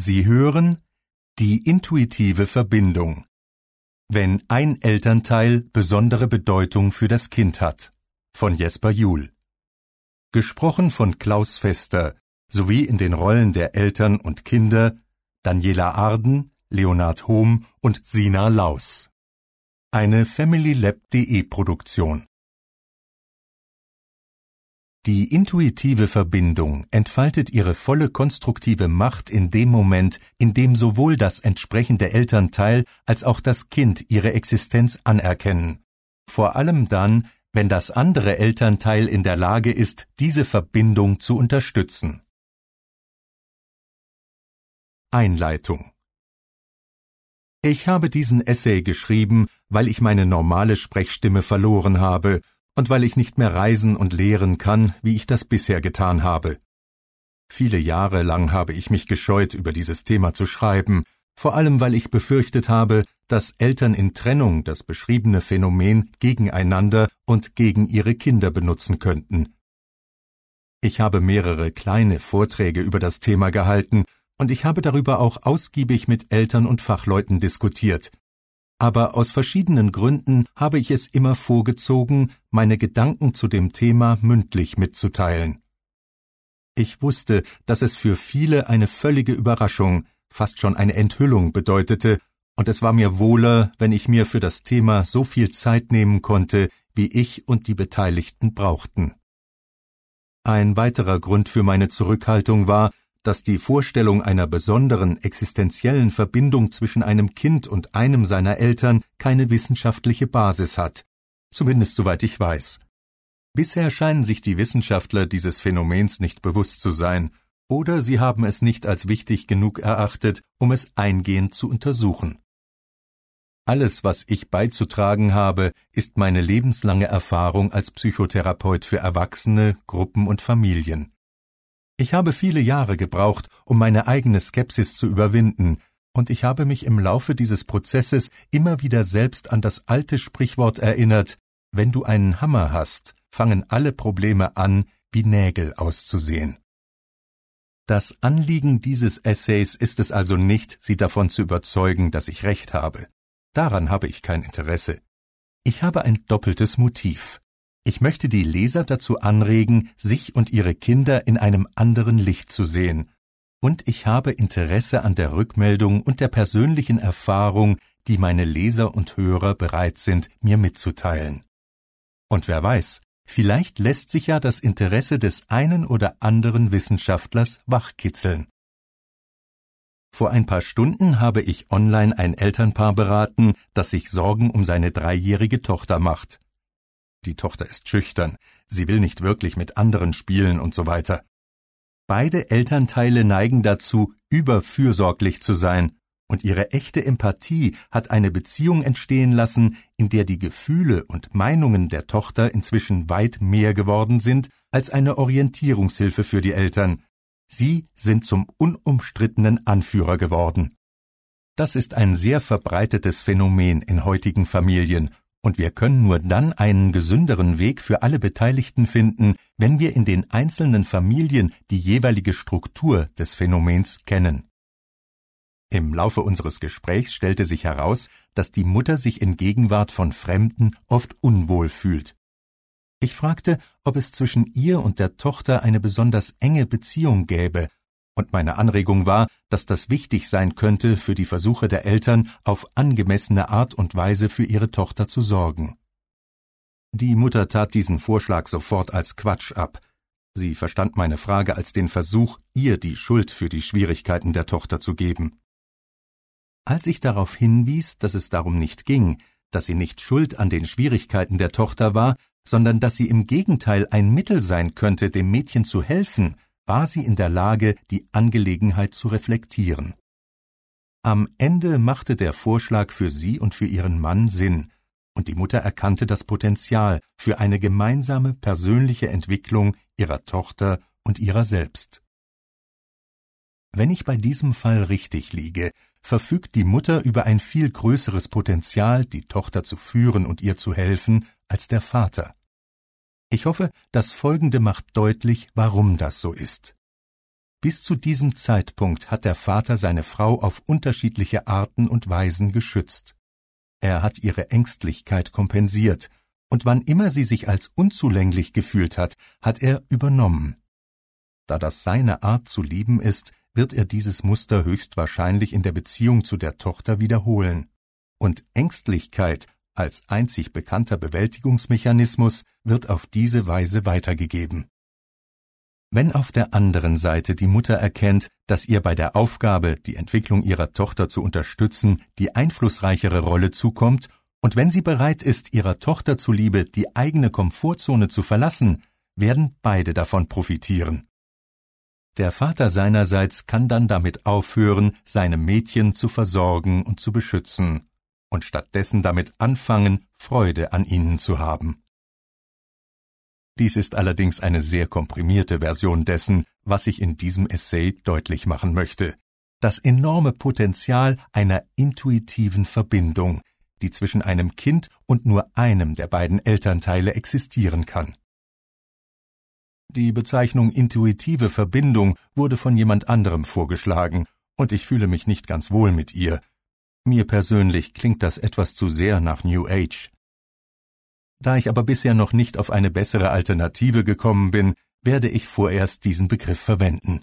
Sie hören die intuitive Verbindung. Wenn ein Elternteil besondere Bedeutung für das Kind hat, von Jesper Juhl. Gesprochen von Klaus Fester, sowie in den Rollen der Eltern und Kinder Daniela Arden, Leonhard Hohm und Sina Laus. Eine FamilyLab.de Produktion. Die intuitive Verbindung entfaltet ihre volle konstruktive Macht in dem Moment, in dem sowohl das entsprechende Elternteil als auch das Kind ihre Existenz anerkennen. Vor allem dann, wenn das andere Elternteil in der Lage ist, diese Verbindung zu unterstützen. Einleitung. Ich habe diesen Essay geschrieben, weil ich meine normale Sprechstimme verloren habe und weil ich nicht mehr reisen und lehren kann, wie ich das bisher getan habe. Viele Jahre lang habe ich mich gescheut, über dieses Thema zu schreiben, vor allem weil ich befürchtet habe, dass Eltern in Trennung das beschriebene Phänomen gegeneinander und gegen ihre Kinder benutzen könnten. Ich habe mehrere kleine Vorträge über das Thema gehalten und ich habe darüber auch ausgiebig mit Eltern und Fachleuten diskutiert. Aber aus verschiedenen Gründen habe ich es immer vorgezogen, meine Gedanken zu dem Thema mündlich mitzuteilen. Ich wusste, dass es für viele eine völlige Überraschung, fast schon eine Enthüllung bedeutete, und es war mir wohler, wenn ich mir für das Thema so viel Zeit nehmen konnte, wie ich und die Beteiligten brauchten. Ein weiterer Grund für meine Zurückhaltung war, dass die Vorstellung einer besonderen existenziellen Verbindung zwischen einem Kind und einem seiner Eltern keine wissenschaftliche Basis hat, zumindest soweit ich weiß. Bisher scheinen sich die Wissenschaftler dieses Phänomens nicht bewusst zu sein, oder sie haben es nicht als wichtig genug erachtet, um es eingehend zu untersuchen. Alles, was ich beizutragen habe, ist meine lebenslange Erfahrung als Psychotherapeut für Erwachsene, Gruppen und Familien. Ich habe viele Jahre gebraucht, um meine eigene Skepsis zu überwinden, und ich habe mich im Laufe dieses Prozesses immer wieder selbst an das alte Sprichwort erinnert: Wenn du einen Hammer hast, fangen alle Probleme an, wie Nägel auszusehen. Das Anliegen dieses Essays ist es also nicht, Sie davon zu überzeugen, dass ich recht habe. Daran habe ich kein Interesse. Ich habe ein doppeltes Motiv. Ich möchte die Leser dazu anregen, sich und ihre Kinder in einem anderen Licht zu sehen. Und ich habe Interesse an der Rückmeldung und der persönlichen Erfahrung, die meine Leser und Hörer bereit sind, mir mitzuteilen. Und wer weiß, vielleicht lässt sich ja das Interesse des einen oder anderen Wissenschaftlers wachkitzeln. Vor ein paar Stunden habe ich online ein Elternpaar beraten, das sich Sorgen um seine 3-jährige Tochter macht. Die Tochter ist schüchtern, sie will nicht wirklich mit anderen spielen und so weiter. Beide Elternteile neigen dazu, überfürsorglich zu sein, und ihre echte Empathie hat eine Beziehung entstehen lassen, in der die Gefühle und Meinungen der Tochter inzwischen weit mehr geworden sind als eine Orientierungshilfe für die Eltern. Sie sind zum unumstrittenen Anführer geworden. Das ist ein sehr verbreitetes Phänomen in heutigen Familien, und wir können nur dann einen gesünderen Weg für alle Beteiligten finden, wenn wir in den einzelnen Familien die jeweilige Struktur des Phänomens kennen. Im Laufe unseres Gesprächs stellte sich heraus, dass die Mutter sich in Gegenwart von Fremden oft unwohl fühlt. Ich fragte, ob es zwischen ihr und der Tochter eine besonders enge Beziehung gäbe, und meine Anregung war, dass das wichtig sein könnte für die Versuche der Eltern, auf angemessene Art und Weise für ihre Tochter zu sorgen. Die Mutter tat diesen Vorschlag sofort als Quatsch ab. Sie verstand meine Frage als den Versuch, ihr die Schuld für die Schwierigkeiten der Tochter zu geben. Als ich darauf hinwies, dass es darum nicht ging, dass sie nicht schuld an den Schwierigkeiten der Tochter war, sondern dass sie im Gegenteil ein Mittel sein könnte, dem Mädchen zu helfen, war sie in der Lage, die Angelegenheit zu reflektieren. Am Ende machte der Vorschlag für sie und für ihren Mann Sinn, und die Mutter erkannte das Potenzial für eine gemeinsame persönliche Entwicklung ihrer Tochter und ihrer selbst. Wenn ich bei diesem Fall richtig liege, verfügt die Mutter über ein viel größeres Potenzial, die Tochter zu führen und ihr zu helfen, als der Vater. Ich hoffe, das Folgende macht deutlich, warum das so ist. bis zu diesem Zeitpunkt hat der Vater seine Frau auf unterschiedliche Arten und Weisen geschützt. Er hat ihre Ängstlichkeit kompensiert, und wann immer sie sich als unzulänglich gefühlt hat, hat er übernommen. Da das seine Art zu lieben ist, wird er dieses Muster höchstwahrscheinlich in der Beziehung zu der Tochter wiederholen. Und Ängstlichkeit als einzig bekannter Bewältigungsmechanismus wird auf diese Weise weitergegeben. Wenn auf der anderen Seite die Mutter erkennt, dass ihr bei der Aufgabe, die Entwicklung ihrer Tochter zu unterstützen, die einflussreichere Rolle zukommt, und wenn sie bereit ist, ihrer Tochter zuliebe die eigene Komfortzone zu verlassen, werden beide davon profitieren. Der Vater seinerseits kann dann damit aufhören, seine Mädchen zu versorgen und zu beschützen, und stattdessen damit anfangen, Freude an ihnen zu haben. Dies ist allerdings eine sehr komprimierte Version dessen, was ich in diesem Essay deutlich machen möchte: das enorme Potenzial einer intuitiven Verbindung, die zwischen einem Kind und nur einem der beiden Elternteile existieren kann. Die Bezeichnung intuitive Verbindung wurde von jemand anderem vorgeschlagen, und ich fühle mich nicht ganz wohl mit ihr. Mir persönlich klingt das etwas zu sehr nach New Age. Da ich aber bisher noch nicht auf eine bessere Alternative gekommen bin, werde ich vorerst diesen Begriff verwenden.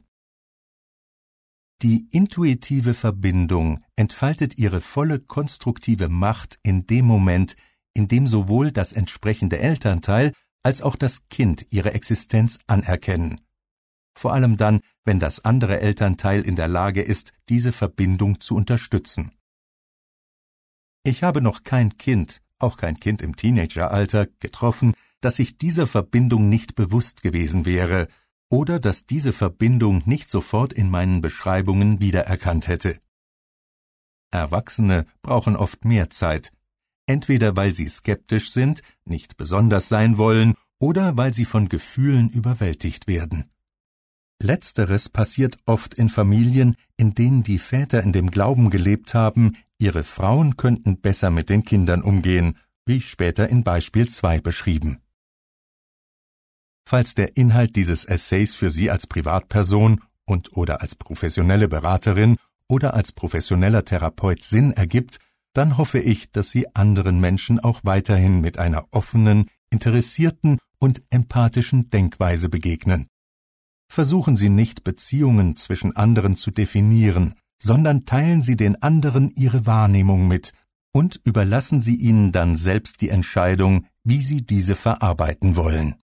Die intuitive Verbindung entfaltet ihre volle konstruktive Macht in dem Moment, in dem sowohl das entsprechende Elternteil als auch das Kind ihre Existenz anerkennen. Vor allem dann, wenn das andere Elternteil in der Lage ist, diese Verbindung zu unterstützen. Ich habe noch kein Kind, auch kein Kind im Teenageralter, getroffen, das sich dieser Verbindung nicht bewusst gewesen wäre oder das diese Verbindung nicht sofort in meinen Beschreibungen wiedererkannt hätte. Erwachsene brauchen oft mehr Zeit, entweder weil sie skeptisch sind, nicht besonders sein wollen, oder weil sie von Gefühlen überwältigt werden. Letzteres passiert oft in Familien, in denen die Väter in dem Glauben gelebt haben, ihre Frauen könnten besser mit den Kindern umgehen, wie später in Beispiel 2 beschrieben. Falls der Inhalt dieses Essays für Sie als Privatperson und/oder als professionelle Beraterin oder als professioneller Therapeut Sinn ergibt, dann hoffe ich, dass Sie anderen Menschen auch weiterhin mit einer offenen, interessierten und empathischen Denkweise begegnen. Versuchen Sie nicht, Beziehungen zwischen anderen zu definieren, sondern teilen Sie den anderen Ihre Wahrnehmung mit und überlassen Sie ihnen dann selbst die Entscheidung, wie sie diese verarbeiten wollen.